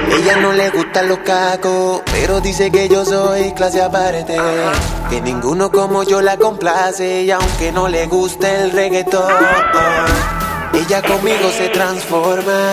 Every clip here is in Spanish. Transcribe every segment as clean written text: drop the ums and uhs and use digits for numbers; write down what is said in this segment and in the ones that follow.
Ella no le gustan los cacos, pero dice que yo soy clase aparte. Que ninguno como yo la complace, y aunque no le guste el reggaetón, ella conmigo se transforma,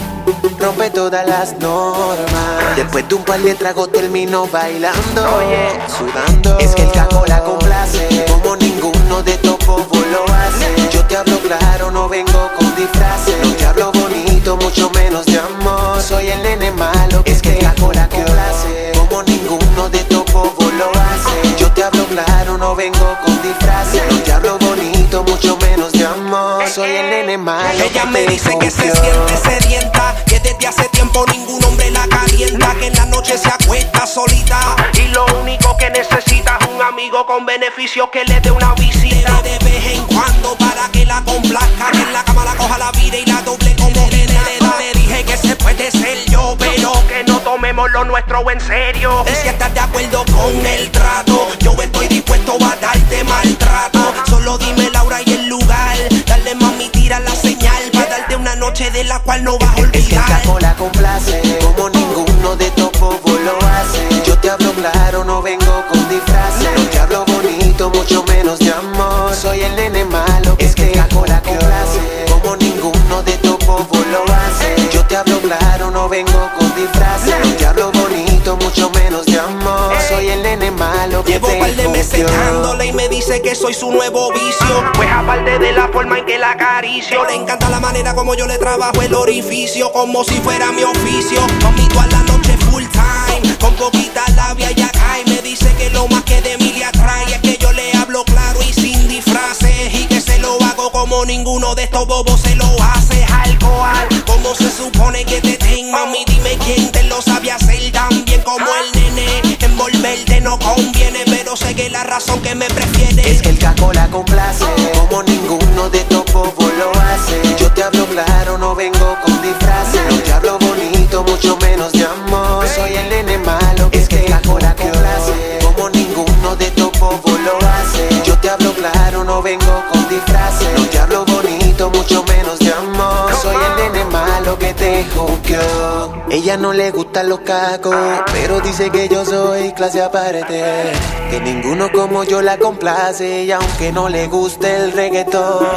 rompe todas las normas. Después de un par de tragos termino bailando, sudando. Es que el caco la complace, como ninguno de estos bobos lo hace. Yo te hablo claro, no vengo con disfraces. No te hablo bonito, mucho menos de amor. Soy el nene malo, es que el caco la complace, como ninguno de estos bobos lo hace. Yo te hablo claro, no vengo con disfraces. No te hablo bonito, mucho menos de amor. Soy el nene malo. Ella me dice que se siente sedienta, que desde hace tiempo ningún hombre la calienta, que en la noche se acuesta solita y lo único que necesita es un amigo con beneficios que le dé una visita de vez en cuando para que la complazca, que en la cama la coja la vida y la doble como que le dije que se puede ser yo, pero que no tomemos lo nuestro en serio. Y si estás de acuerdo con el trato, yo estoy dispuesto a darte maltrato. Solo dime la hora y el lugar, dale mami, tira la señal para darte una noche de la cual no vas a olvidar. Es que el caco la complace, como ninguno de estos bobos lo hace. Yo te hablo claro, no vengo con disfraces. No te hablo bonito, mucho menos de amor. Soy el nene malo, es que el caco la complace, como ninguno de estos bobos lo hace. Yo te hablo claro, no vengo con disfraces. No te hablo bonito, mucho menos de amor. Soy el nene malo que llevo te par de meses confió. dándole y me dice que soy su nuevo vicio. Pues aparte de la forma en que la acaricio, le encanta la manera como yo le trabajo el orificio, como si fuera mi oficio. Mami, toda la noche full time, con poquita labia y acá. Y me dice que lo más que de mí le atrae es que yo le hablo claro y sin disfraces, y que se lo hago como ninguno de estos bobos se lo hace. Alcohol, como se supone que te den, mami, dime quién te lo sabe hacer tan bien como el nene. Envolverte no conviene, pero sé que la razón que me prefiere es que el caco la complace, como ninguno de estos bobos lo hace. Yo te hablo claro, no vengo con disfraces. No te hablo bonito, mucho menos de amor. Soy el nene malo, es que el caco la complace, como ninguno de estos bobos lo hace. Yo te hablo claro, no vengo con disfraces. No te hablo bonito, mucho menos de amor. Soy el nene malo que te juzgó. Ella no le gustan los cacos, pero dice que yo soy clase aparte. Que ninguno como yo la complace, y aunque no le guste el reggaetón,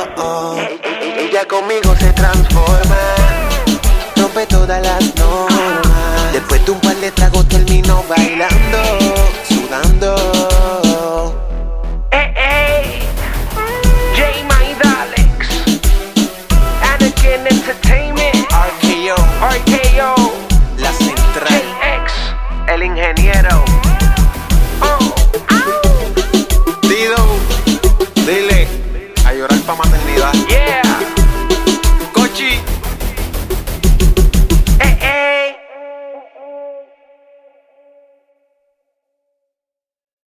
ella conmigo se transforma, rompe todas las normas. Después de un par de tragos termino bailando, sudando. Anakin Entertainment, RKO, La Central, KX, el ingeniero. Dido, dile a llorar pa' matar.